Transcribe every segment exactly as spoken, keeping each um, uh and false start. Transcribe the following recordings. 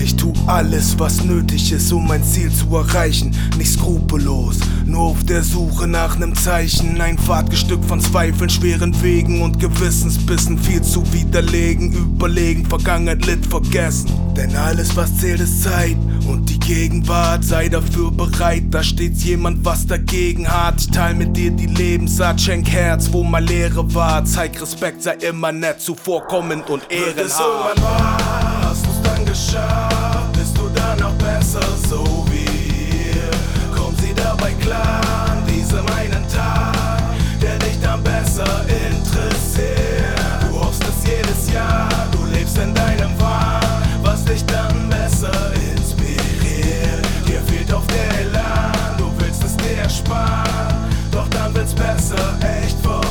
Ich tu alles, was nötig ist, um mein Ziel zu erreichen. Nicht skrupellos, nur auf der Suche nach nem Zeichen. Ein Pfadgestück von Zweifeln, schweren Wegen und Gewissensbissen. Viel zu widerlegen, überlegen, Vergangenheit litt vergessen. Denn alles, was zählt, ist Zeit und die Gegenwart. Sei dafür bereit, da stets jemand, was dagegen hat. Ich teil mit dir die Lebensart, schenk Herz, wo mal Leere war. Zeig Respekt, sei immer nett, zuvorkommend und ehrenhart. Wird es irgendwann wahr, hast du's dann geschafft? Bist du dann auch besser, so wie wir? Kommt sie dabei klar an diesem einen Tag, der dich dann besser interessiert? Du hoffst es jedes Jahr, du lebst in deinem Wahn, was dich dann besser inspiriert. Dir fehlt auf der Elan, du willst es dir ersparen, doch dann wird's besser, echt verwirrt.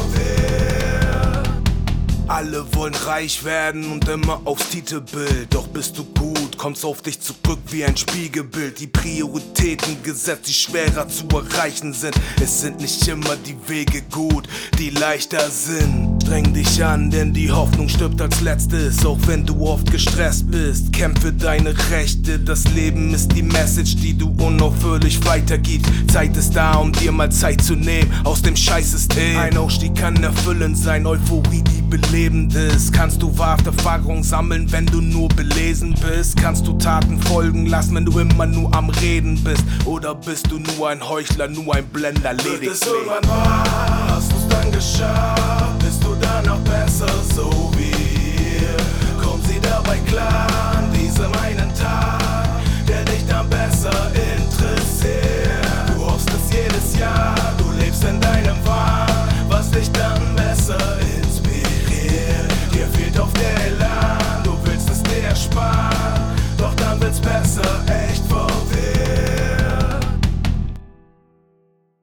Alle wollen reich werden und immer aufs Titelbild. Doch bist du gut, kommst auf dich zurück wie ein Spiegelbild. Die Prioritäten gesetzt, die schwerer zu erreichen sind. Es sind nicht immer die Wege gut, die leichter sind. Streng dich an, denn die Hoffnung stirbt als letztes. Auch wenn du oft gestresst bist, kämpf für deine Rechte. Das Leben ist die Message, die du unaufhörlich weitergibst. Zeit ist da, um dir mal Zeit zu nehmen aus dem Scheißsystem. Ein Aufstieg kann erfüllend sein, Euphorie, die belebend ist. Kannst du wahre Erfahrung sammeln, wenn du nur belesen bist? Kannst du Taten folgen lassen, wenn du immer nur am Reden bist? Oder bist du nur ein Heuchler, nur ein Blender, lediglich? Wird es irgendwann wahr, hast du's dann geschafft? Bist du dann auch besser, so wie wir? Kommt sie dabei klar an diesem einen Tag, der dich dann besser interessiert? Du hoffst es jedes Jahr, du lebst in deinem Wahn, was dich dann besser inspiriert. Dir fehlt auf der Elan, du willst es dir ersparen, doch dann wird's besser.